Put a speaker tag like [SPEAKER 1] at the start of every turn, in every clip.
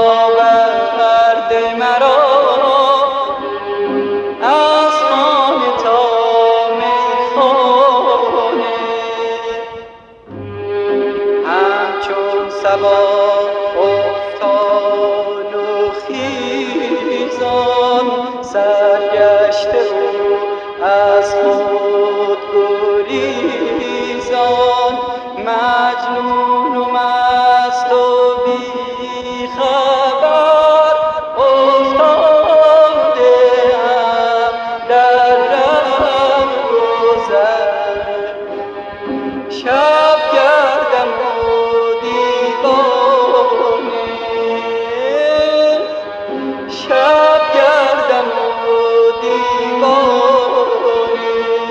[SPEAKER 1] آورده مرا از خانه تا میخانه، همچون صبا افتان و خیزان، سرگشته و از خود گریزان، مجنون و مست و بی خبر افتاده ام در رهگذر. شب گردم و دیوانه، شب گردم و دیوانه.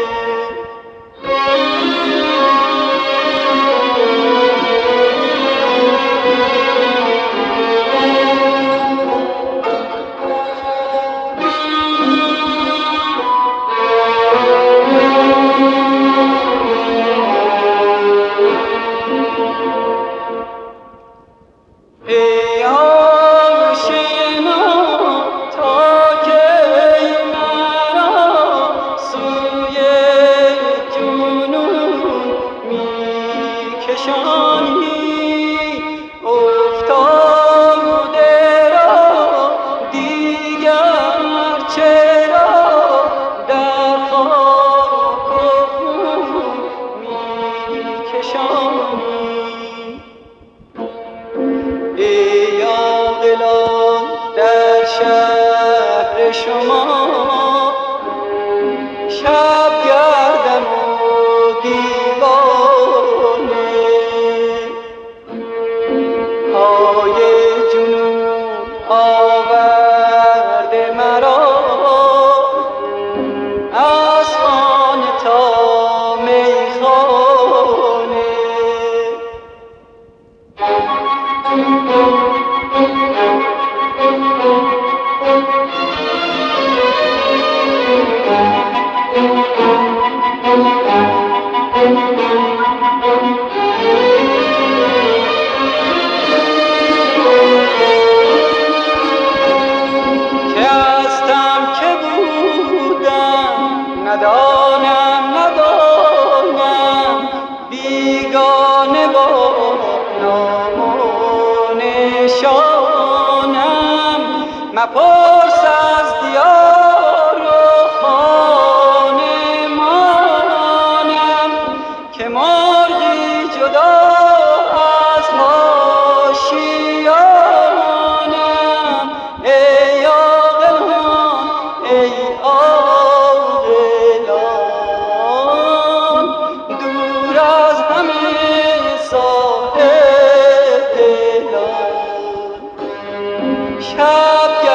[SPEAKER 1] ای آشنا تا کی مرا سوی جنون میکشانی، افتاده را دیگر چرا در خاک و خون میکشانی. ای عاقلان در شهر شما، شب گردم و دیوانه، پای جنون آورده مرا از خانه تا میخانه. که هستم که بودم ندانم، بیگانه با نام و نشانم. مپرس از دیار و خانه مانم، که مرغی جدا از آشیانم. ای عاقلان ای عاقلان، دور از همه صاحب دلان. شب